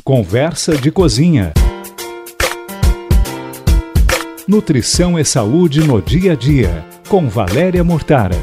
Conversa de Cozinha. Nutrição e saúde no dia a dia, com Valéria Mortara.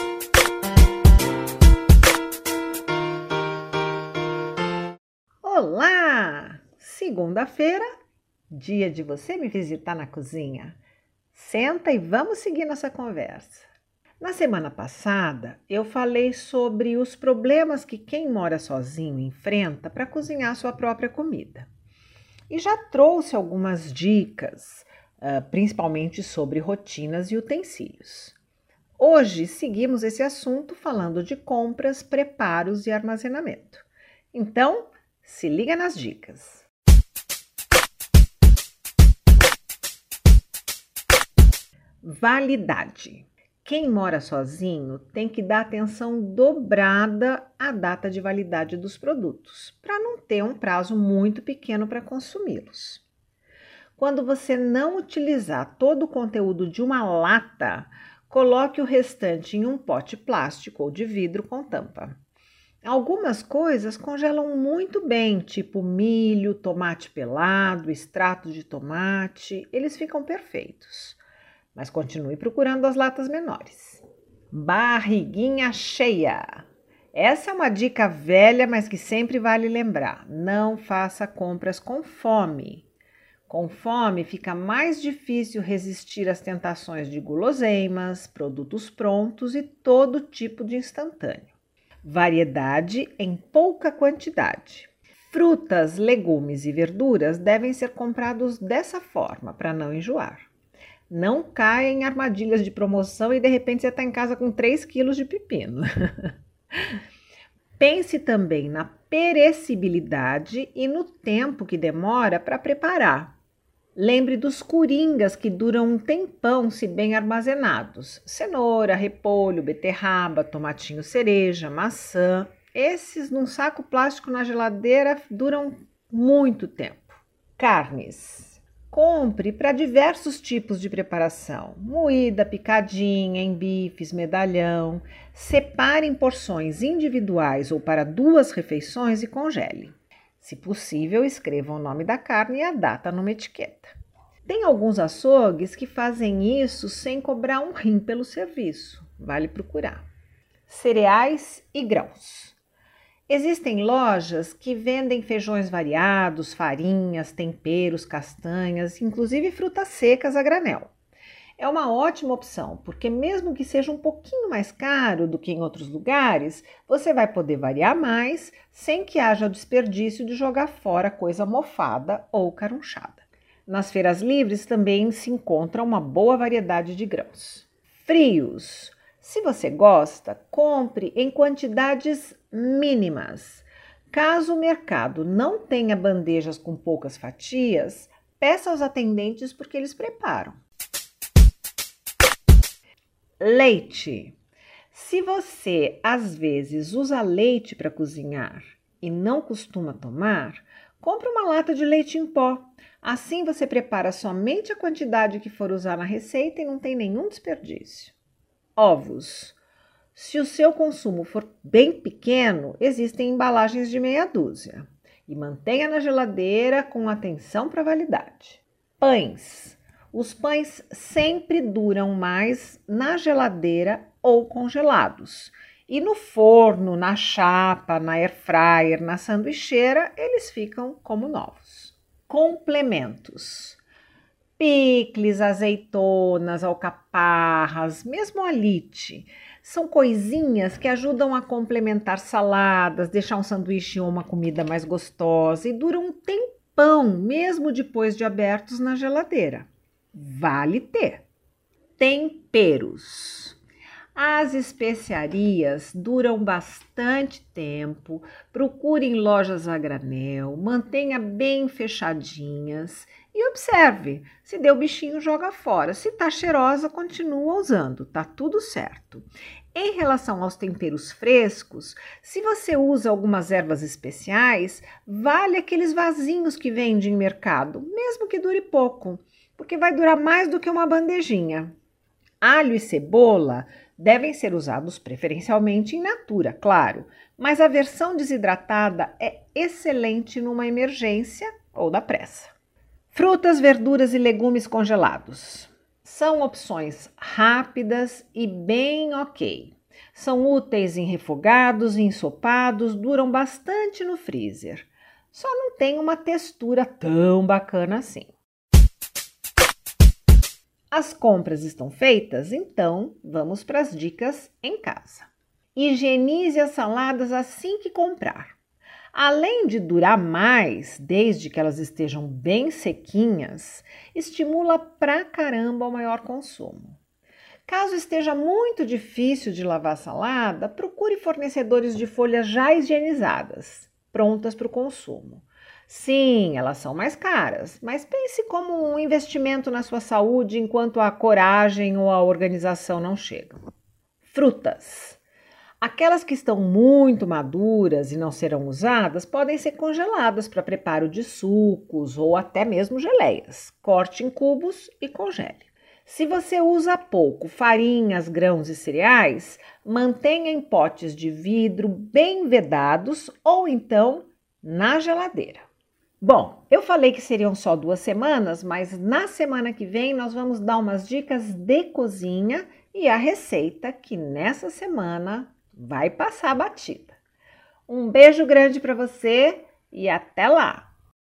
Olá! Segunda-feira, dia de você me visitar na cozinha. Senta e vamos seguir nossa conversa. Na semana passada, eu falei sobre os problemas que quem mora sozinho enfrenta para cozinhar sua própria comida. E já trouxe algumas dicas, principalmente sobre rotinas e utensílios. Hoje, seguimos esse assunto falando de compras, preparos e armazenamento. Então, se liga nas dicas. Validade. Quem mora sozinho tem que dar atenção dobrada à data de validade dos produtos, para não ter um prazo muito pequeno para consumi-los. Quando você não utilizar todo o conteúdo de uma lata, coloque o restante em um pote plástico ou de vidro com tampa. Algumas coisas congelam muito bem, tipo milho, tomate pelado, extrato de tomate, eles ficam perfeitos. Mas continue procurando as latas menores. Barriguinha cheia. Essa é uma dica velha, mas que sempre vale lembrar. Não faça compras com fome. Com fome fica mais difícil resistir às tentações de guloseimas, produtos prontos e todo tipo de instantâneo. Variedade em pouca quantidade. Frutas, legumes e verduras devem ser comprados dessa forma para não enjoar. Não caia em armadilhas de promoção e de repente você está em casa com 3 quilos de pepino. Pense também na perecibilidade e no tempo que demora para preparar. Lembre dos coringas que duram um tempão se bem armazenados. Cenoura, repolho, beterraba, tomatinho cereja, maçã. Esses num saco plástico na geladeira duram muito tempo. Carnes. Compre para diversos tipos de preparação, moída, picadinha, em bifes, medalhão. Separe em porções individuais ou para 2 refeições e congele. Se possível, escreva o nome da carne e a data numa etiqueta. Tem alguns açougues que fazem isso sem cobrar um rim pelo serviço. Vale procurar. Cereais e grãos. Existem lojas que vendem feijões variados, farinhas, temperos, castanhas, inclusive frutas secas a granel. É uma ótima opção, porque mesmo que seja um pouquinho mais caro do que em outros lugares, você vai poder variar mais sem que haja o desperdício de jogar fora coisa mofada ou carunchada. Nas feiras livres também se encontra uma boa variedade de grãos. Frios. Se você gosta, compre em quantidades mínimas. Caso o mercado não tenha bandejas com poucas fatias, peça aos atendentes porque eles preparam. Leite. Se você às vezes usa leite para cozinhar e não costuma tomar, compre uma lata de leite em pó. Assim você prepara somente a quantidade que for usar na receita e não tem nenhum desperdício. Ovos. Se o seu consumo for bem pequeno, existem embalagens de meia dúzia. E mantenha na geladeira com atenção para a validade. Pães. Os pães sempre duram mais na geladeira ou congelados. E no forno, na chapa, na airfryer, na sanduicheira, eles ficam como novos. Complementos. Picles, azeitonas, alcaparras, mesmo alite. São coisinhas que ajudam a complementar saladas, deixar um sanduíche ou uma comida mais gostosa e duram um tempão, mesmo depois de abertos na geladeira. Vale ter. Temperos. As especiarias duram bastante tempo, procure em lojas a granel, mantenha bem fechadinhas e observe, se deu bichinho joga fora, se tá cheirosa continua usando, tá tudo certo. Em relação aos temperos frescos, se você usa algumas ervas especiais, vale aqueles vasinhos que vende em mercado, mesmo que dure pouco, porque vai durar mais do que uma bandejinha. Alho e cebola Devem ser usados preferencialmente in natura, claro, mas a versão desidratada é excelente numa emergência ou da pressa. Frutas, verduras e legumes congelados. São opções rápidas e bem ok. São úteis em refogados e ensopados, duram bastante no freezer. Só não tem uma textura tão bacana assim. As compras estão feitas? Então vamos para as dicas em casa. Higienize as saladas assim que comprar. Além de durar mais, desde que elas estejam bem sequinhas, estimula pra caramba o maior consumo. Caso esteja muito difícil de lavar a salada, procure fornecedores de folhas já higienizadas, prontas para o consumo. Sim, elas são mais caras, mas pense como um investimento na sua saúde enquanto a coragem ou a organização não chegam. Frutas. Aquelas que estão muito maduras e não serão usadas podem ser congeladas para preparo de sucos ou até mesmo geleias. Corte em cubos e congele. Se você usa pouco farinhas, grãos e cereais, mantenha em potes de vidro bem vedados ou então na geladeira. Bom, eu falei que seriam só 2 semanas, mas na semana que vem nós vamos dar umas dicas de cozinha e a receita que nessa semana vai passar batida. Um beijo grande para você e até lá!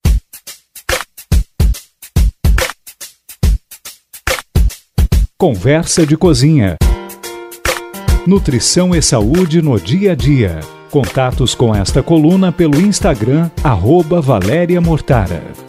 Conversa de cozinha. Nutrição e saúde no dia a dia. Contatos com esta coluna pelo Instagram @Valéria Mortara.